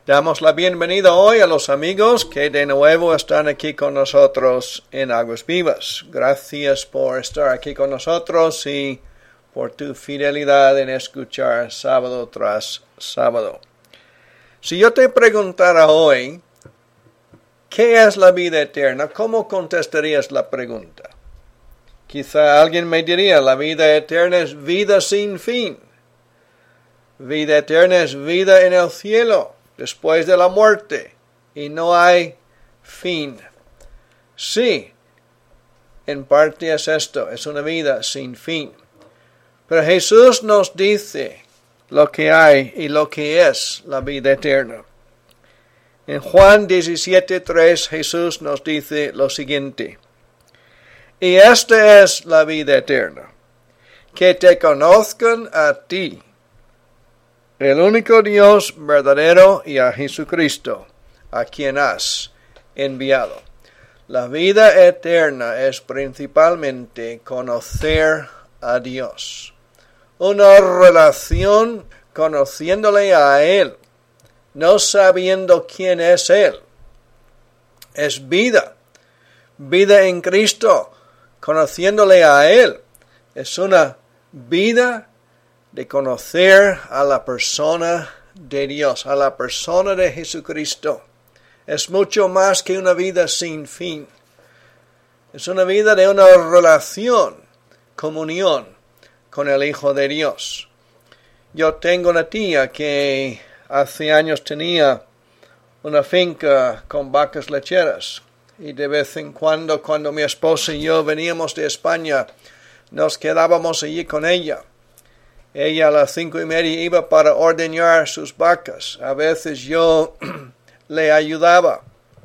Damos la bienvenida hoy a los amigos que de nuevo están aquí con nosotros en Aguas Vivas. Gracias por estar aquí con nosotros y por tu fidelidad en escuchar sábado tras sábado. Si yo te preguntara hoy, ¿qué es la vida eterna? ¿Cómo contestarías la pregunta? Quizá alguien me diría, la vida eterna es vida sin fin. Vida eterna es vida en el cielo, después de la muerte, y no hay fin. Sí, en parte es esto, es una vida sin fin. Pero Jesús nos dice lo que hay y lo que es la vida eterna. En Juan 17:3 Jesús nos dice lo siguiente: y esta es la vida eterna, que te conozcan a ti, el único Dios verdadero, y a Jesucristo, a quien has enviado. La vida eterna es principalmente conocer a Dios. Una relación conociéndole a Él, no sabiendo quién es Él. Es vida. Vida en Cristo, conociéndole a Él. Es una vida de conocer a la persona de Dios, a la persona de Jesucristo. Es mucho más que una vida sin fin. Es una vida de una relación, comunión con el Hijo de Dios. Yo tengo una tía que hace años tenía una finca con vacas lecheras. Y de vez en cuando mi esposa y yo veníamos de España, nos quedábamos allí con ella. Ella a las 5:30 iba para ordeñar sus vacas. A veces yo le ayudaba.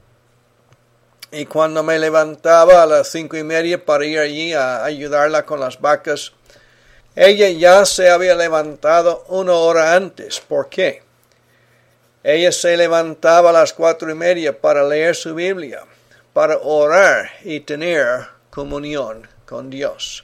Y cuando me levantaba a las 5:30 para ir allí a ayudarla con las vacas, ella ya se había levantado 1 hora antes. ¿Por qué? Ella se levantaba a las 4:30 para leer su Biblia, para orar y tener comunión con Dios.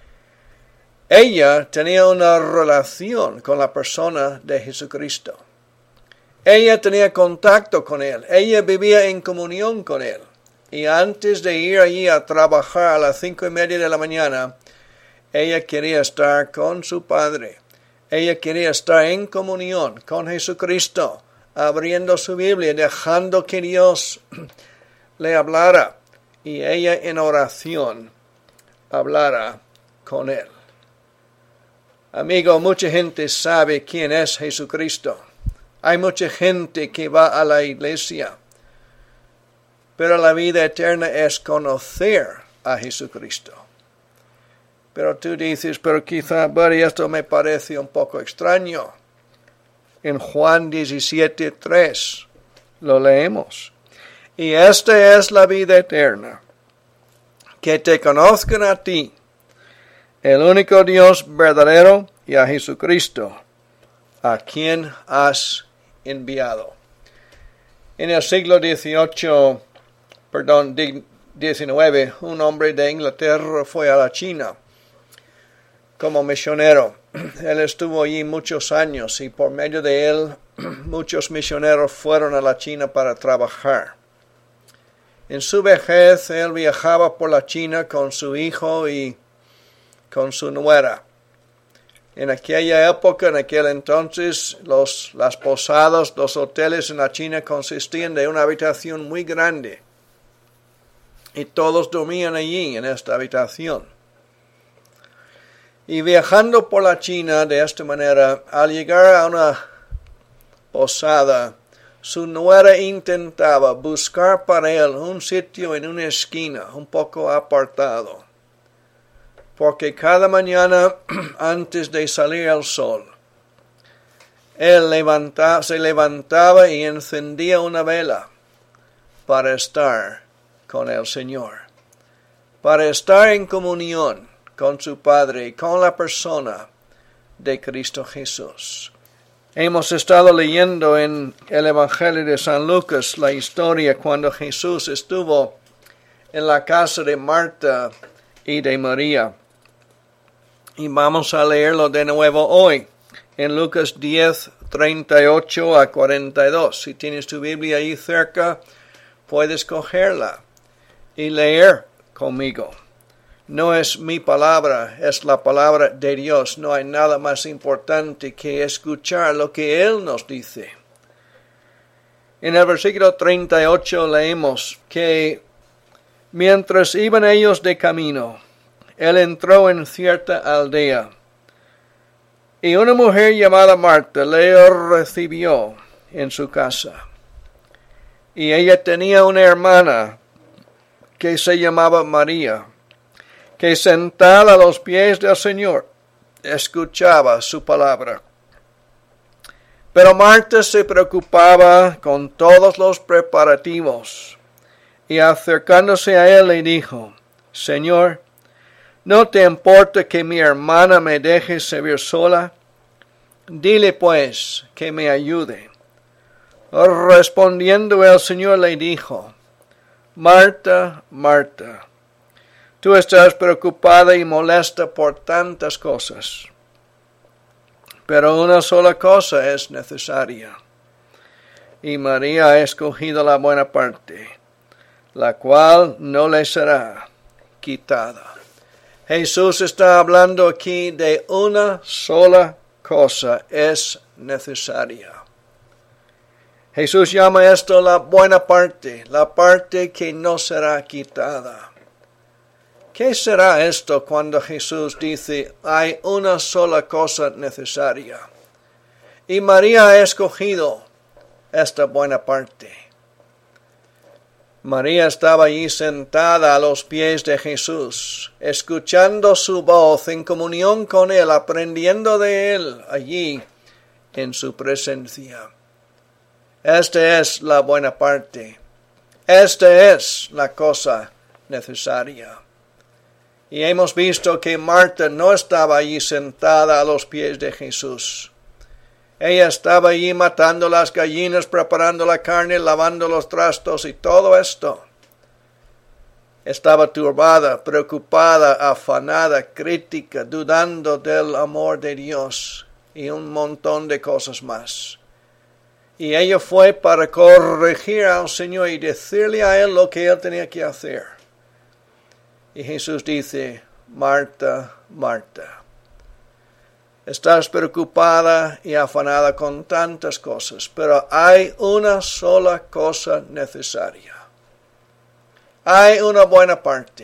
Ella tenía una relación con la persona de Jesucristo. Ella tenía contacto con Él. Ella vivía en comunión con Él. Y antes de ir allí a trabajar a las 5:30 de la mañana, ella quería estar con su Padre. Ella quería estar en comunión con Jesucristo, abriendo su Biblia, dejando que Dios le hablara y ella en oración hablara con Él. Amigo, mucha gente sabe quién es Jesucristo. Hay mucha gente que va a la iglesia. Pero la vida eterna es conocer a Jesucristo. Pero tú dices, pero quizá, Buddy, esto me parece un poco extraño. En Juan 17:3 lo leemos. Y esta es la vida eterna, que te conozcan a ti, el único Dios verdadero, y a Jesucristo, a quien has enviado. En el siglo XIX, un hombre de Inglaterra fue a la China como misionero. Él estuvo allí muchos años y por medio de él muchos misioneros fueron a la China para trabajar. En su vejez, él viajaba por la China con su hijo y con su nuera. En aquella época, en aquel entonces, las posadas, los hoteles en la China consistían de una habitación muy grande. Y todos dormían allí, en esta habitación. Y viajando por la China de esta manera, al llegar a una posada, su nuera intentaba buscar para él un sitio en una esquina, un poco apartado. Porque cada mañana, antes de salir el sol, él se levantaba y encendía una vela para estar con el Señor, para estar en comunión con su Padre y con la persona de Cristo Jesús. Hemos estado leyendo en el Evangelio de San Lucas la historia cuando Jesús estuvo en la casa de Marta y de María. Y vamos a leerlo de nuevo hoy, en Lucas 10, 38 a 42. Si tienes tu Biblia ahí cerca, puedes cogerla y leer conmigo. No es mi palabra, es la palabra de Dios. No hay nada más importante que escuchar lo que Él nos dice. En el versículo 38 leemos que mientras iban ellos de camino, Él entró en cierta aldea, y una mujer llamada Marta le recibió en su casa. Y ella tenía una hermana que se llamaba María, que sentada a los pies del Señor, escuchaba su palabra. Pero Marta se preocupaba con todos los preparativos, y acercándose a él le dijo, Señor, ¿no te importa que mi hermana me deje servir sola? Dile pues que me ayude. Respondiendo el Señor le dijo, Marta, Marta, tú estás preocupada y molesta por tantas cosas, pero una sola cosa es necesaria. Y María ha escogido la buena parte, la cual no le será quitada. Jesús está hablando aquí de una sola cosa, es necesaria. Jesús llama esto la buena parte, la parte que no será quitada. ¿Qué será esto cuando Jesús dice, hay una sola cosa necesaria? Y María ha escogido esta buena parte. María estaba allí sentada a los pies de Jesús, escuchando su voz, en comunión con Él, aprendiendo de Él allí en su presencia. Esta es la buena parte. Esta es la cosa necesaria. Y hemos visto que Marta no estaba allí sentada a los pies de Jesús. Ella estaba allí matando las gallinas, preparando la carne, lavando los trastos y todo esto. Estaba turbada, preocupada, afanada, crítica, dudando del amor de Dios y un montón de cosas más. Y ella fue para corregir al Señor y decirle a Él lo que Él tenía que hacer. Y Jesús dice, Marta, Marta, estás preocupada y afanada con tantas cosas, pero hay una sola cosa necesaria. Hay una buena parte.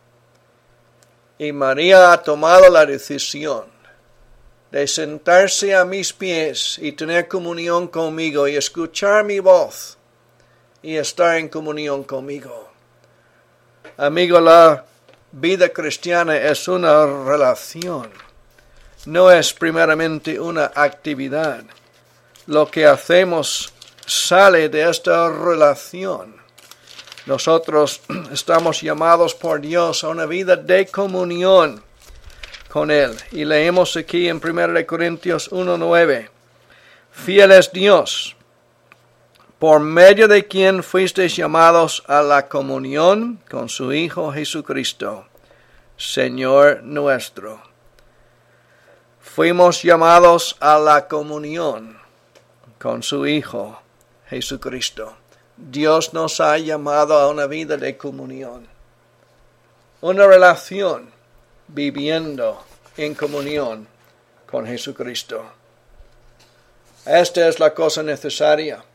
Y María ha tomado la decisión de sentarse a mis pies y tener comunión conmigo y escuchar mi voz y estar en comunión conmigo. Amigo, la vida cristiana es una relación. No es primeramente una actividad. Lo que hacemos sale de esta relación. Nosotros estamos llamados por Dios a una vida de comunión con Él. Y leemos aquí en 1 Corintios 1:9. Fiel es Dios, por medio de quien fuisteis llamados a la comunión con su Hijo Jesucristo, Señor nuestro. Fuimos llamados a la comunión con su Hijo Jesucristo. Dios nos ha llamado a una vida de comunión. Una relación viviendo en comunión con Jesucristo. Esta es la cosa necesaria.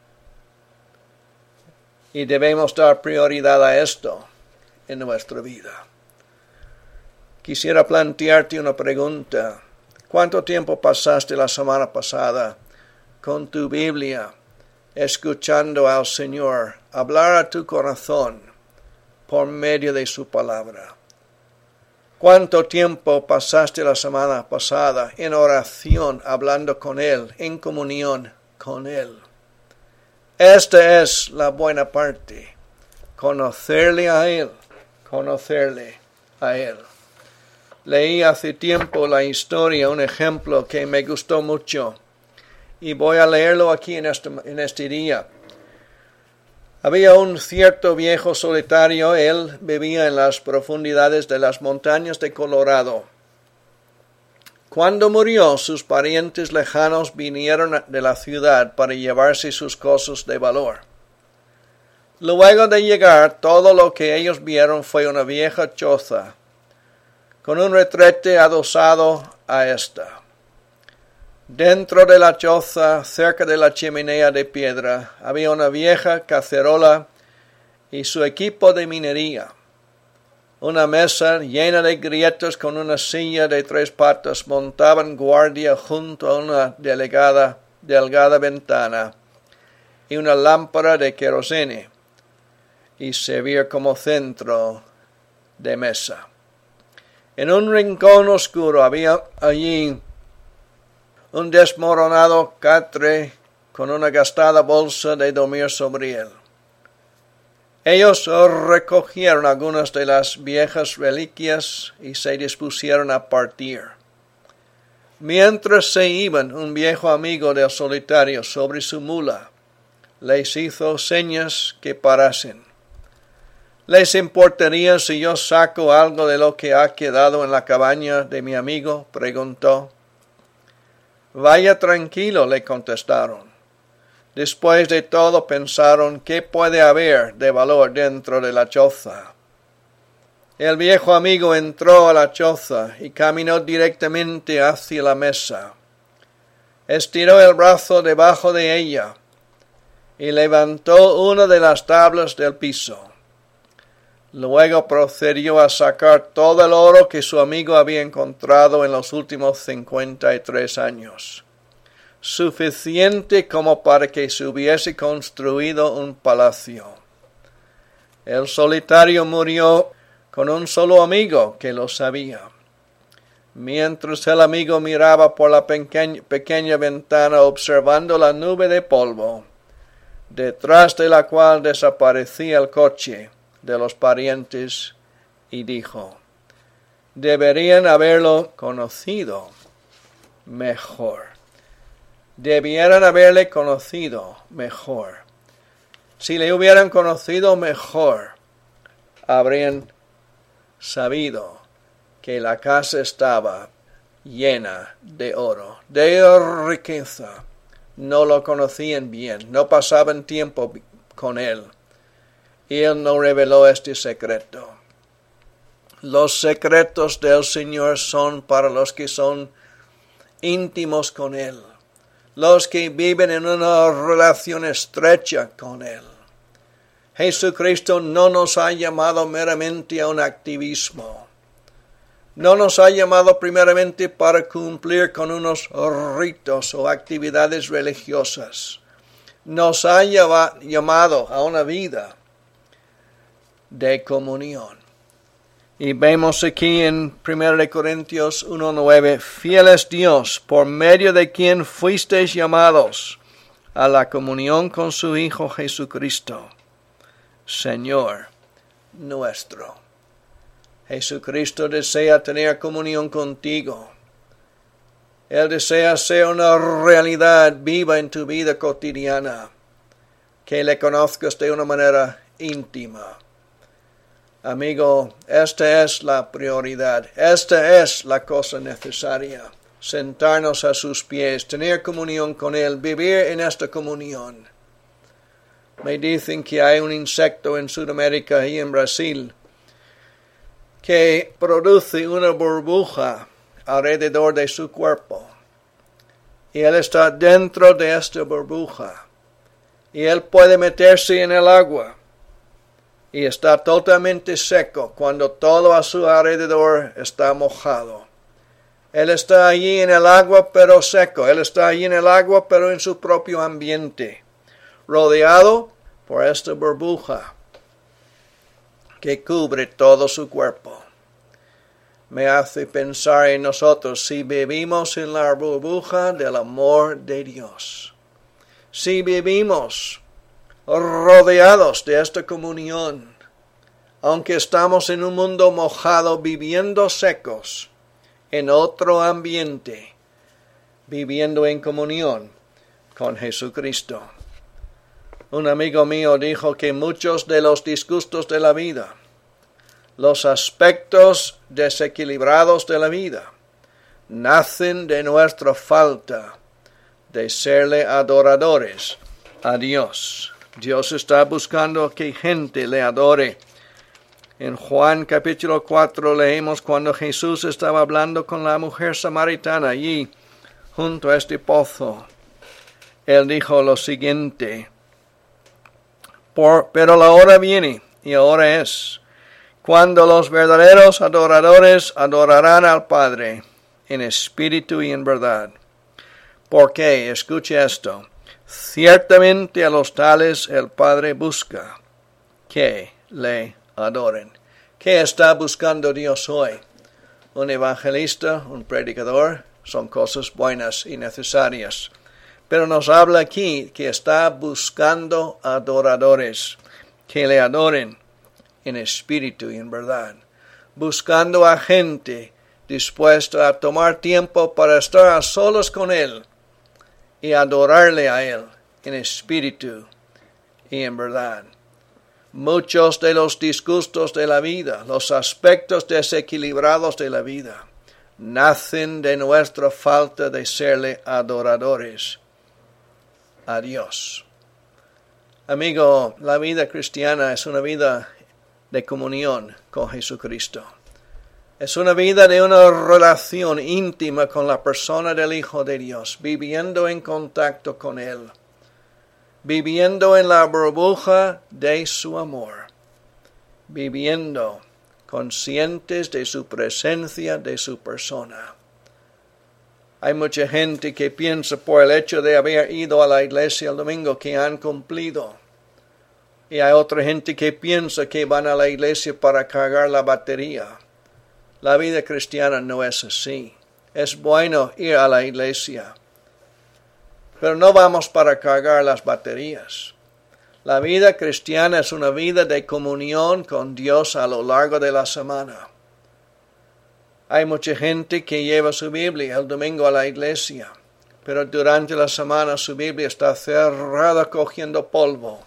Y debemos dar prioridad a esto en nuestra vida. Quisiera plantearte una pregunta. ¿Cuánto tiempo pasaste la semana pasada con tu Biblia, escuchando al Señor hablar a tu corazón por medio de su palabra? ¿Cuánto tiempo pasaste la semana pasada en oración, hablando con Él, en comunión con Él? Esta es la buena parte, conocerle a Él, conocerle a Él. Leí hace tiempo la historia, un ejemplo que me gustó mucho, y voy a leerlo aquí en este día. Había un cierto viejo solitario, él vivía en las profundidades de las montañas de Colorado. cuando murió, sus parientes lejanos vinieron de la ciudad para llevarse sus cosas de valor. Luego de llegar, todo lo que ellos vieron fue una vieja choza, con un retrete adosado a esta. Dentro de la choza, cerca de la chimenea de piedra, había una vieja cacerola y su equipo de minería. Una mesa llena de grietas con una silla de 3 patas montaban guardia junto a una delgada ventana y una lámpara de querosene, y servía como centro de mesa. En un rincón oscuro había allí un desmoronado catre con una gastada bolsa de dormir sobre él. Ellos recogieron algunas de las viejas reliquias y se dispusieron a partir. Mientras se iban, un viejo amigo del solitario sobre su mula les hizo señas que parasen. ¿Les importaría si yo saco algo de lo que ha quedado en la cabaña de mi amigo?, preguntó. Vaya tranquilo, le contestaron. Después de todo pensaron qué puede haber de valor dentro de la choza. El viejo amigo entró a la choza y caminó directamente hacia la mesa. Estiró el brazo debajo de ella y levantó una de las tablas del piso. Luego procedió a sacar todo el oro que su amigo había encontrado en los últimos 53 años. Suficiente como para que se hubiese construido un palacio. El solitario murió con un solo amigo que lo sabía. Mientras el amigo miraba por la pequeña ventana observando la nube de polvo, detrás de la cual desaparecía el coche de los parientes, y dijo: deberían haberlo conocido mejor. Debieran haberle conocido mejor. Si le hubieran conocido mejor, habrían sabido que la casa estaba llena de oro, de riqueza. No lo conocían bien, no pasaban tiempo con él, y él no reveló este secreto. Los secretos del Señor son para los que son íntimos con él, los que viven en una relación estrecha con él. Jesucristo no nos ha llamado meramente a un activismo. No nos ha llamado primeramente para cumplir con unos ritos o actividades religiosas. Nos ha llamado a una vida de comunión. Y vemos aquí en 1 Corintios 1:9, fiel es Dios, por medio de quien fuisteis llamados a la comunión con su Hijo Jesucristo, Señor nuestro. Jesucristo desea tener comunión contigo. Él desea ser una realidad viva en tu vida cotidiana, que le conozcas de una manera íntima. Amigo, esta es la prioridad, esta es la cosa necesaria. Sentarnos a sus pies, tener comunión con Él, vivir en esta comunión. Me dicen que hay un insecto en Sudamérica y en Brasil que produce una burbuja alrededor de su cuerpo. Y Él está dentro de esta burbuja. Y Él puede meterse en el agua. Y está totalmente seco cuando todo a su alrededor está mojado. Él está allí en el agua pero seco. Él está allí en el agua pero en su propio ambiente, rodeado por esta burbuja que cubre todo su cuerpo. Me hace pensar en nosotros si vivimos en la burbuja del amor de Dios. Si vivimos rodeados de esta comunión, aunque estamos en un mundo mojado, viviendo secos, en otro ambiente, viviendo en comunión con Jesucristo. Un amigo mío dijo que muchos de los disgustos de la vida, los aspectos desequilibrados de la vida, nacen de nuestra falta de serle adoradores a Dios. Dios está buscando que gente le adore. En Juan capítulo 4 leemos cuando Jesús estaba hablando con la mujer samaritana allí junto a este pozo. Él dijo lo siguiente: pero la hora viene, y ahora es, cuando los verdaderos adoradores adorarán al Padre en espíritu y en verdad. Porque, escuche esto, ciertamente a los tales el Padre busca que le adoren. ¿Qué está buscando Dios hoy? Un evangelista, un predicador, son cosas buenas y necesarias. Pero nos habla aquí que está buscando adoradores que le adoren en espíritu y en verdad. Buscando a gente dispuesta a tomar tiempo para estar a solos con Él y adorarle a Él en espíritu y en verdad. Muchos de los disgustos de la vida, los aspectos desequilibrados de la vida, nacen de nuestra falta de serle adoradores a Dios. Amigo, la vida cristiana es una vida de comunión con Jesucristo. Es una vida de una relación íntima con la persona del Hijo de Dios, viviendo en contacto con Él, viviendo en la burbuja de su amor, viviendo conscientes de su presencia, de su persona. Hay mucha gente que piensa por el hecho de haber ido a la iglesia el domingo que han cumplido. Y hay otra gente que piensa que van a la iglesia para cargar la batería. La vida cristiana no es así. Es bueno ir a la iglesia, pero no vamos para cargar las baterías. La vida cristiana es una vida de comunión con Dios a lo largo de la semana. Hay mucha gente que lleva su Biblia el domingo a la iglesia, pero durante la semana su Biblia está cerrada cogiendo polvo.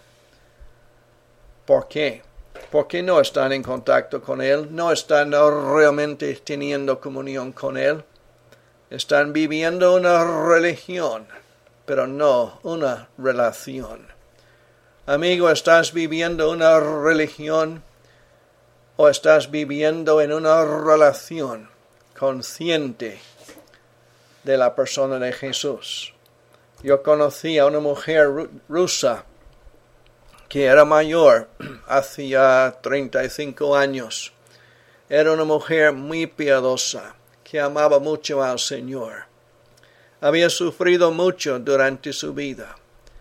¿Por qué? Porque no están en contacto con Él, no están realmente teniendo comunión con Él. Están viviendo una religión, pero no una relación. Amigo, ¿estás viviendo una religión o estás viviendo en una relación consciente de la persona de Jesús? Yo conocí a una mujer rusa que era mayor, hacía 35 años. Era una mujer muy piadosa, que amaba mucho al Señor. Había sufrido mucho durante su vida.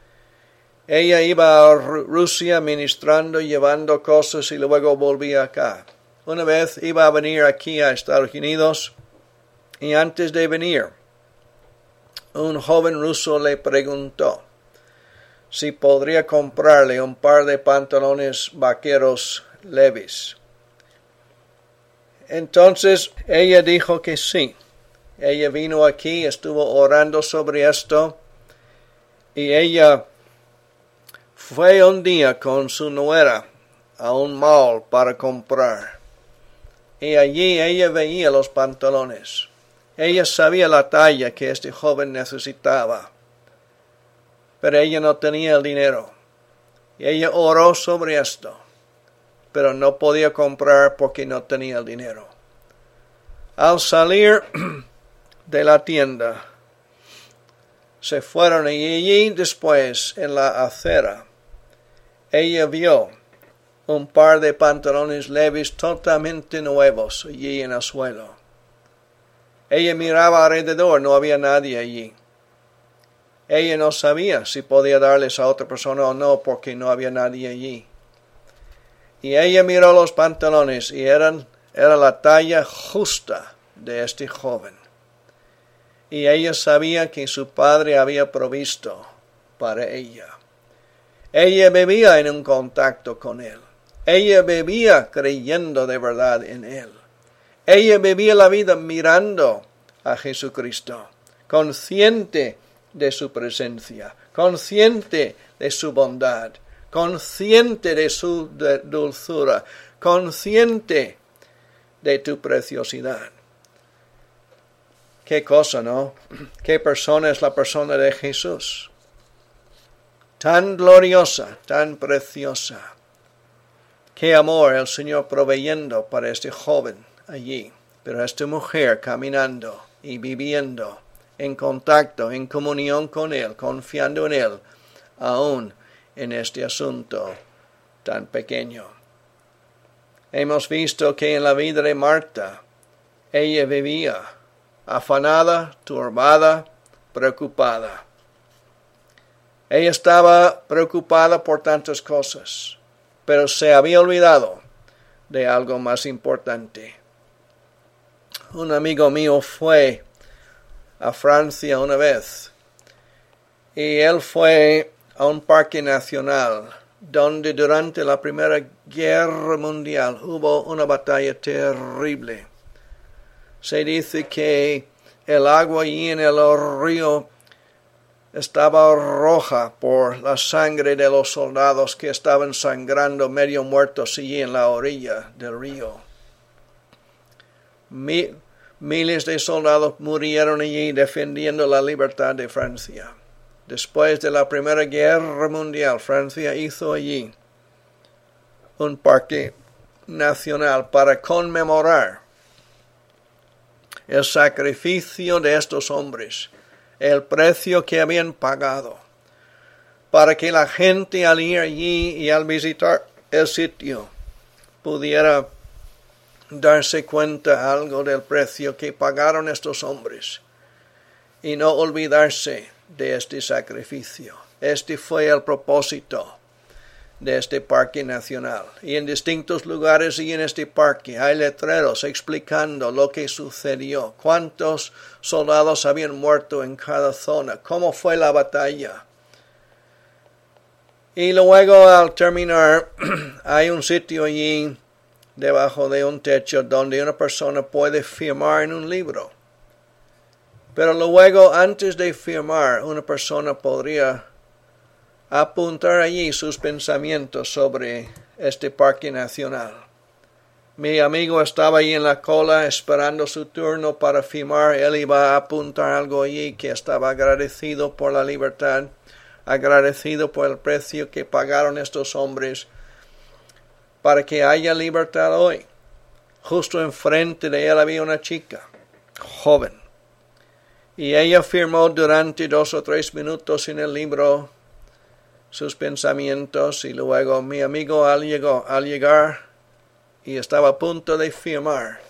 Ella iba a Rusia ministrando, llevando cosas y luego volvía acá. Una vez iba a venir aquí a Estados Unidos y antes de venir, un joven ruso le preguntó si podría comprarle un par de pantalones vaqueros Levi's. Entonces ella dijo que sí. Ella vino aquí, estuvo orando sobre esto y ella fue un día con su nuera a un mall para comprar. Y allí ella veía los pantalones. Ella sabía la talla que este joven necesitaba, pero ella no tenía el dinero. Y ella oró sobre esto, pero no podía comprar porque no tenía el dinero. Al salir de la tienda, se fueron y allí después, en la acera, ella vio un par de pantalones Levi's totalmente nuevos allí en el suelo. Ella miraba alrededor, no había nadie allí. Ella no sabía si podía darles a otra persona o no porque no había nadie allí. Y ella miró los pantalones y era la talla justa de este joven. Y ella sabía que su padre había provisto para ella. Ella vivía en un contacto con Él. Ella vivía creyendo de verdad en Él. Ella vivía la vida mirando a Jesucristo, consciente de su presencia, consciente de su bondad, consciente de su dulzura, consciente de tu preciosidad. Qué cosa, ¿no? Qué persona es la persona de Jesús. Tan gloriosa, tan preciosa. Qué amor el Señor proveyendo para este joven allí. Pero esta mujer caminando y viviendo en contacto, en comunión con Él, confiando en Él, aún en este asunto tan pequeño. Hemos visto que en la vida de Marta, ella vivía afanada, turbada, preocupada. Ella estaba preocupada por tantas cosas, pero se había olvidado de algo más importante. Un amigo mío fue a Francia una vez y él fue a un parque nacional donde durante la Primera Guerra Mundial hubo una batalla terrible. Se dice que el agua allí en el río estaba roja por la sangre de los soldados que estaban sangrando medio muertos allí en la orilla del río. Miles de soldados murieron allí defendiendo la libertad de Francia. Después de la Primera Guerra Mundial, Francia hizo allí un parque nacional para conmemorar el sacrificio de estos hombres, el precio que habían pagado, para que la gente al ir allí y al visitar el sitio pudiera darse cuenta algo del precio que pagaron estos hombres y no olvidarse de este sacrificio. Este fue el propósito de este parque nacional. Y en distintos lugares y en este parque hay letreros explicando lo que sucedió, cuántos soldados habían muerto en cada zona, cómo fue la batalla. Y luego al terminar hay un sitio allí debajo de un techo donde una persona puede firmar en un libro. Pero luego, antes de firmar, una persona podría apuntar allí sus pensamientos sobre este parque nacional. Mi amigo estaba ahí en la cola esperando su turno para firmar. Él iba a apuntar algo allí que estaba agradecido por la libertad, agradecido por el precio que pagaron estos hombres para que haya libertad hoy. Justo enfrente de él había una chica, joven, y ella firmó durante 2 o 3 minutos en el libro sus pensamientos, y luego mi amigo al llegar y estaba a punto de firmar,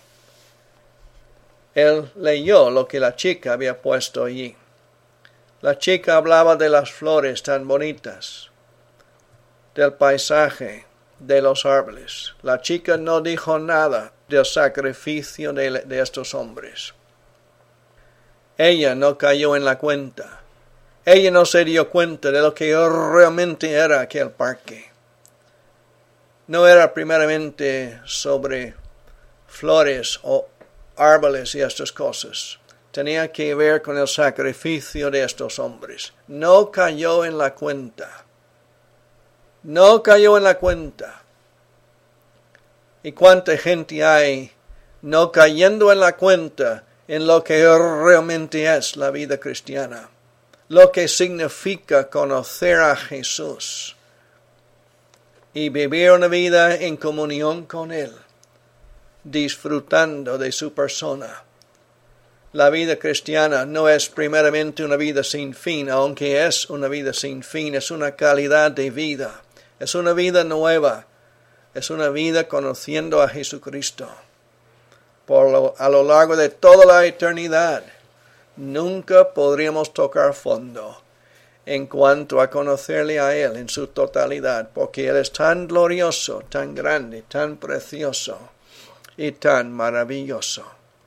él leyó lo que la chica había puesto allí. La chica hablaba de las flores tan bonitas, del paisaje, de los árboles. La chica no dijo nada del sacrificio de estos hombres. Ella no cayó en la cuenta. Ella no se dio cuenta de lo que realmente era aquel parque. No era primeramente sobre flores o árboles y estas cosas. Tenía que ver con el sacrificio de estos hombres. No cayó en la cuenta. No cayó en la cuenta. ¿Y cuánta gente hay no cayendo en la cuenta en lo que realmente es la vida cristiana? Lo que significa conocer a Jesús y vivir una vida en comunión con Él, disfrutando de su persona. La vida cristiana no es primeramente una vida sin fin, aunque es una vida sin fin, es una calidad de vida, es una vida nueva, es una vida conociendo a Jesucristo. A lo largo de toda la eternidad, nunca podríamos tocar fondo en cuanto a conocerle a Él en su totalidad, porque Él es tan glorioso, tan grande, tan precioso y tan maravilloso.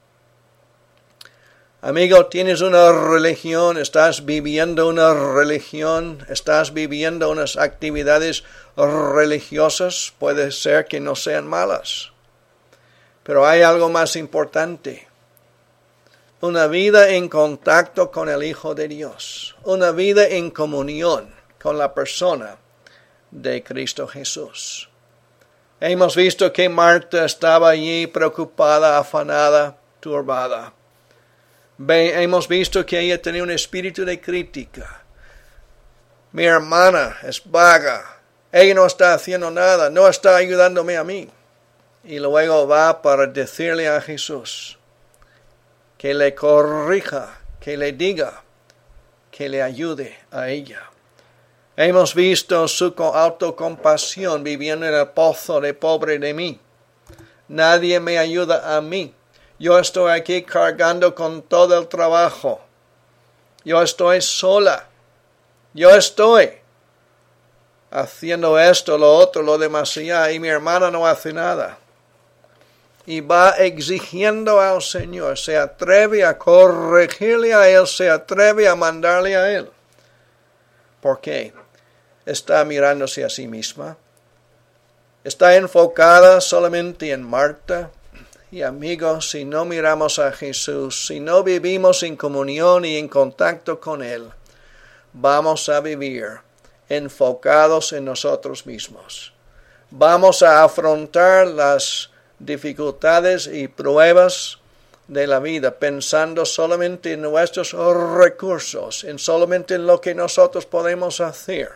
Amigo, tienes una religión, estás viviendo una religión, estás viviendo unas actividades religiosas, puede ser que no sean malas, pero hay algo más importante. Una vida en contacto con el Hijo de Dios, una vida en comunión con la persona de Cristo Jesús. Hemos visto que Marta estaba allí preocupada, afanada, turbada. Hemos visto que ella tenía un espíritu de crítica. Mi hermana es vaga. Ella no está haciendo nada, no está ayudándome a mí. Y luego va para decirle a Jesús que le corrija, que le diga, que le ayude a ella. Hemos visto su autocompasión viviendo en el pozo de pobre de mí. Nadie me ayuda a mí. Yo estoy aquí cargando con todo el trabajo. Yo estoy sola. Yo estoy haciendo esto, lo otro, lo demás allá, y mi hermana no hace nada. Y va exigiendo al Señor, se atreve a corregirle a Él, se atreve a mandarle a Él. ¿Por qué? Está mirándose a sí misma. Está enfocada solamente en Marta. Y amigos, si no miramos a Jesús, si no vivimos en comunión y en contacto con Él, vamos a vivir enfocados en nosotros mismos. Vamos a afrontar las dificultades y pruebas de la vida pensando solamente en nuestros recursos, en solamente en lo que nosotros podemos hacer.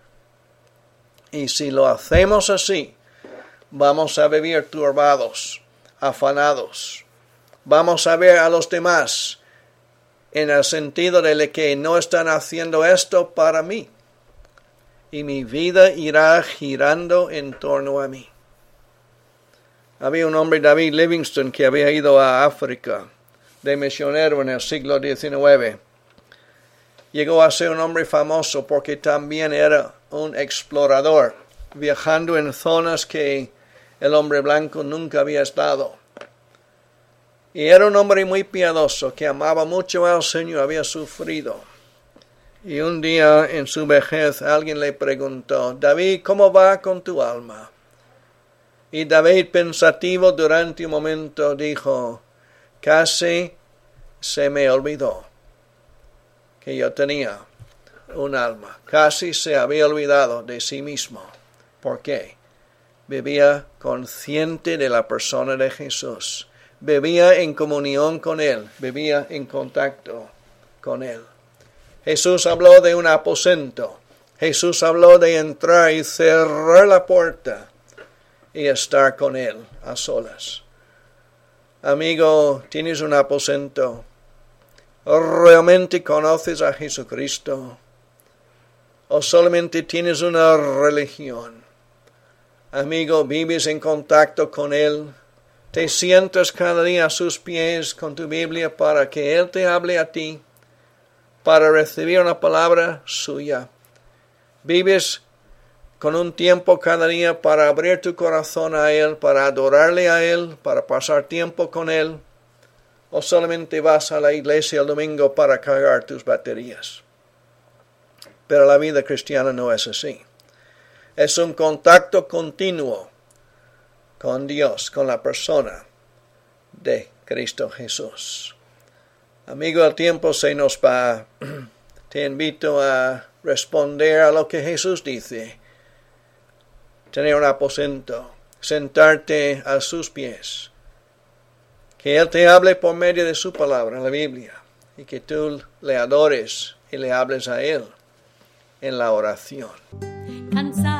Y si lo hacemos así, vamos a vivir turbados, afanados. Vamos a ver a los demás en el sentido de que no están haciendo esto para mí. Y mi vida irá girando en torno a mí. Había un hombre, David Livingstone, que había ido a África de misionero en el siglo XIX. Llegó a ser un hombre famoso porque también era un explorador, viajando en zonas que el hombre blanco nunca había estado. Y era un hombre muy piadoso, que amaba mucho al Señor, había sufrido. Y un día en su vejez alguien le preguntó, David, ¿cómo va con tu alma? Y David, pensativo durante un momento, dijo, casi se me olvidó que yo tenía un alma. Casi se había olvidado de sí mismo. ¿Por qué? Vivía consciente de la persona de Jesús. Vivía en comunión con Él. Vivía en contacto con Él. Jesús habló de un aposento. Jesús habló de entrar y cerrar la puerta y estar con Él a solas. Amigo, ¿tienes un aposento? ¿Realmente conoces a Jesucristo? ¿O solamente tienes una religión? Amigo, ¿vives en contacto con Él? ¿Te sientas cada día a sus pies con tu Biblia para que Él te hable a ti? Para recibir una palabra suya. ¿Vives con un tiempo cada día para abrir tu corazón a Él, para adorarle a Él, para pasar tiempo con Él? ¿O solamente vas a la iglesia el domingo para cargar tus baterías? Pero la vida cristiana no es así. Es un contacto continuo con Dios, con la persona de Cristo Jesús. Amigo, el tiempo se nos va. Te invito a responder a lo que Jesús dice. Tener un aposento, sentarte a sus pies. Que Él te hable por medio de su palabra, la Biblia, y que tú le adores y le hables a Él en la oración. Cansado